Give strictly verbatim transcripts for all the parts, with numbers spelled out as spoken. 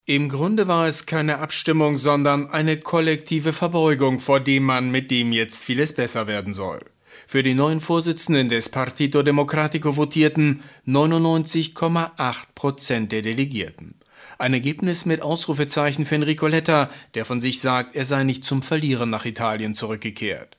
Im Grunde war es keine Abstimmung, sondern eine kollektive Verbeugung vor dem Mann, mit dem jetzt vieles besser werden soll. Für den neuen Vorsitzenden des Partito Democratico votierten neunundneunzig Komma acht Prozent der Delegierten. Ein Ergebnis mit Ausrufezeichen für Enrico Letta, der von sich sagt, er sei nicht zum Verlieren nach Italien zurückgekehrt.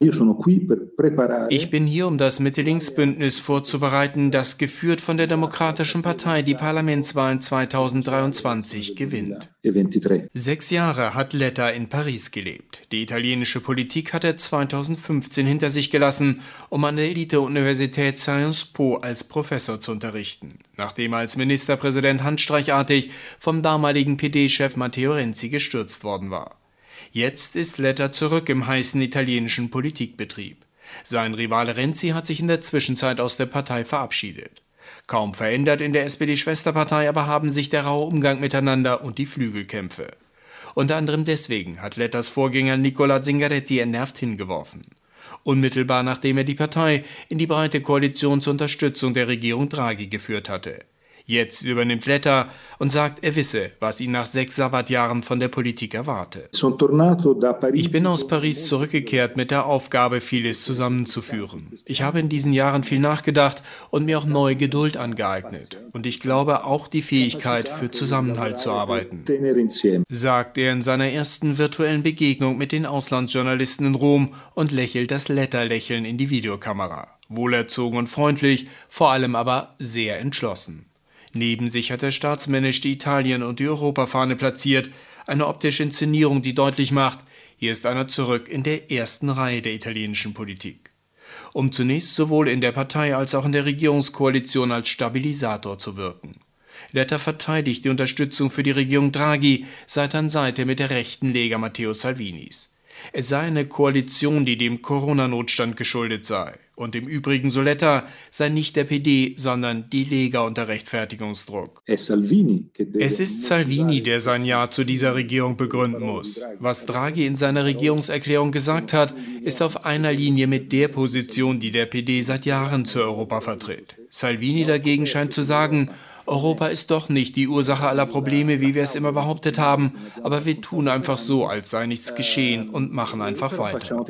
Ich bin hier, um das Mitte-Links-Bündnis vorzubereiten, das geführt von der Demokratischen Partei die Parlamentswahlen zweitausenddreiundzwanzig gewinnt. Sechs Jahre hat Letta in Paris gelebt. Die italienische Politik hat er zweitausendfünfzehn hinter sich gelassen, um an der Elite-Universität Sciences Po als Professor zu unterrichten, nachdem er als Ministerpräsident handstreichartig vom damaligen P D-Chef Matteo Renzi gestürzt worden war. Jetzt ist Letta zurück im heißen italienischen Politikbetrieb. Sein Rivale Renzi hat sich in der Zwischenzeit aus der Partei verabschiedet. Kaum verändert in der S P D-Schwesterpartei aber haben sich der raue Umgang miteinander und die Flügelkämpfe. Unter anderem deswegen hat Lettas Vorgänger Nicola Zingaretti entnervt hingeworfen. Unmittelbar nachdem er die Partei in die breite Koalition zur Unterstützung der Regierung Draghi geführt hatte. Jetzt übernimmt Letta und sagt, er wisse, was ihn nach sechs Sabbatjahren von der Politik erwarte. Ich bin aus Paris zurückgekehrt mit der Aufgabe, vieles zusammenzuführen. Ich habe in diesen Jahren viel nachgedacht und mir auch neue Geduld angeeignet. Und ich glaube auch die Fähigkeit, für Zusammenhalt zu arbeiten, sagt er in seiner ersten virtuellen Begegnung mit den Auslandsjournalisten in Rom und lächelt das Letta-Lächeln in die Videokamera. Wohlerzogen und freundlich, vor allem aber sehr entschlossen. Neben sich hat er staatsmännisch die Italien- und die Europafahne platziert, eine optische Inszenierung, die deutlich macht, hier ist einer zurück in der ersten Reihe der italienischen Politik. Um zunächst sowohl in der Partei als auch in der Regierungskoalition als Stabilisator zu wirken. Letta verteidigt die Unterstützung für die Regierung Draghi Seite an Seite mit der rechten Lega Matteo Salvinis. Es sei eine Koalition, die dem Corona-Notstand geschuldet sei. Und im Übrigen, so Letta, sei nicht der P D, sondern die Lega unter Rechtfertigungsdruck. Es ist Salvini, der sein Ja zu dieser Regierung begründen muss. Was Draghi in seiner Regierungserklärung gesagt hat, ist auf einer Linie mit der Position, die der P D seit Jahren zu Europa vertritt. Salvini dagegen scheint zu sagen, Europa ist doch nicht die Ursache aller Probleme, wie wir es immer behauptet haben, aber wir tun einfach so, als sei nichts geschehen und machen einfach weiter.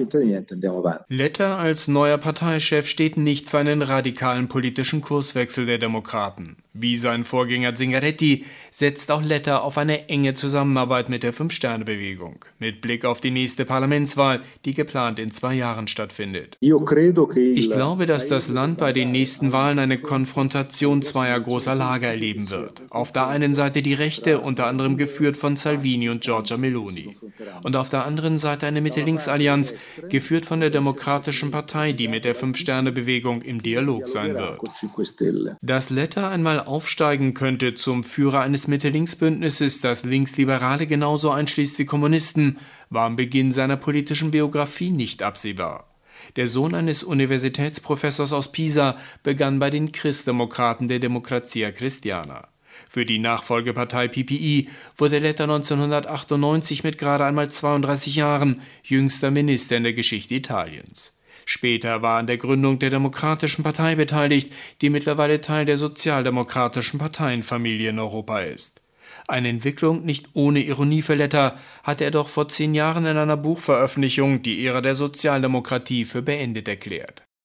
Letta als neuer Parteichef steht nicht für einen radikalen politischen Kurswechsel der Demokraten. Wie sein Vorgänger Zingaretti setzt auch Letta auf eine enge Zusammenarbeit mit der Fünf-Sterne-Bewegung, mit Blick auf die nächste Parlamentswahl, die geplant in zwei Jahren stattfindet. Ich glaube, dass das Land bei den nächsten Wahlen eine Konfrontation zweier großer Lager erleben wird. Auf der einen Seite die Rechte, unter anderem geführt von Salvini und Giorgia Meloni. Und auf der anderen Seite eine Mitte-Links-Allianz, geführt von der Demokratischen Partei, die mit der Fünf-Sterne-Bewegung im Dialog sein wird. Dass Letta einmal aufsteigen könnte zum Führer eines Mitte-Links-Bündnisses, das Linksliberale genauso einschließt wie Kommunisten, war am Beginn seiner politischen Biografie nicht absehbar. Der Sohn eines Universitätsprofessors aus Pisa begann bei den Christdemokraten der Democrazia Cristiana. Für die Nachfolgepartei P P I wurde Letta neunzehnhundertachtundneunzig mit gerade einmal zweiunddreißig Jahren jüngster Minister in der Geschichte Italiens. Später war er an der Gründung der Demokratischen Partei beteiligt, die mittlerweile Teil der sozialdemokratischen Parteienfamilie in Europa ist. Eine Entwicklung nicht ohne Ironie für Letta hatte er doch vor zehn Jahren in einer Buchveröffentlichung die Ära der Sozialdemokratie für beendet erklärt.